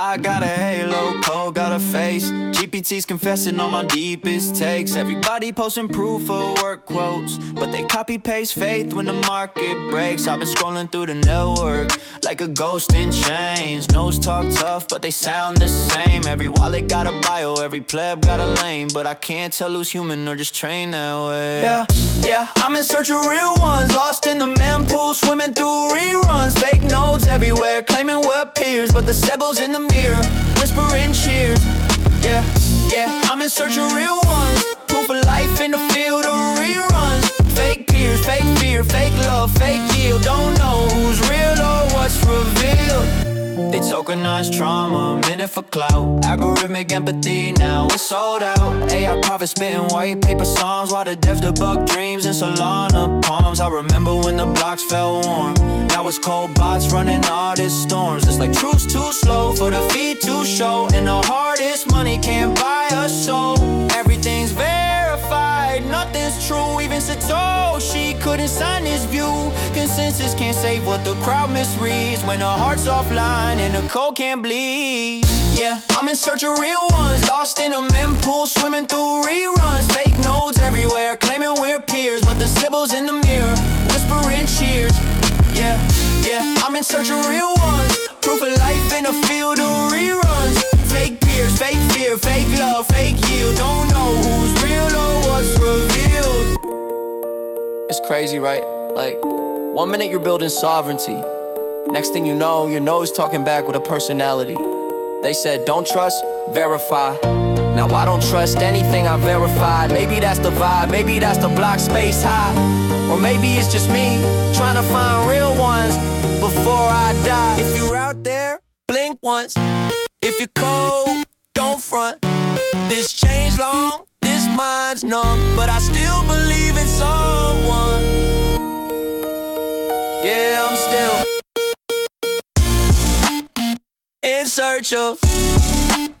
fly, got a halo, cold, got a face. GPT's confessing on my deepest takes. Everybody posting proof of work quotes, but they copy paste faith when the market breaks. I've been scrolling through the network like a ghost in chains. Nose talk tough, but they sound the same. Every wallet got a bio, every pleb got a lane, but I can't tell who's human or just trained that way. Yeah, I'm in search of real ones, lost in the mempool, swimming through reruns. Fake notes everywhere, claiming we're peers, but the sebbles in the mirror, whispering cheers. Yeah, I'm in search of real ones, proof of life in the field of reruns. Fake peers, fake fear, fake love, fake yield. Don't know who's real or what's revealed. They tokenize trauma, minute for clout. Algorithmic empathy, now it's sold out. AI prophets spitting white paper songs, while the devs debug dreams in Solana palms. I remember when the blocks felt warm. Now it's cold bots running all these storms. It's like truth's too slow for the feed to show, and the hardest money can't buy a soul. Everything's verified, nothing's true. Even Satoshi couldn't sign this view. Consensus can't save what the crowd misreads, when the heart's offline and the code can't bleed. Yeah, I'm in search of real ones, lost in a mempool, swimming through reruns. Fake nodes everywhere, claiming we're peers, but the symbols in the mirror, whispering cheers. Yeah, I'm in search of real ones, proof of life in a field of reruns. Fake peers, fake fear, fake love, fake yield. Don't know who's real or what's revealed. It's crazy, right? Like, 1 minute you're building sovereignty, next thing you know, your nose talking back with a personality. They said don't trust, verify. Now I don't trust anything I verified. Maybe that's the vibe, maybe that's the block space high, or maybe it's just me trying to find real ones before I die. If you're out there, blink once. If you're cold, don't front. This change long, this mind's numb, but I still believe in someone. Yeah, I'm still in search of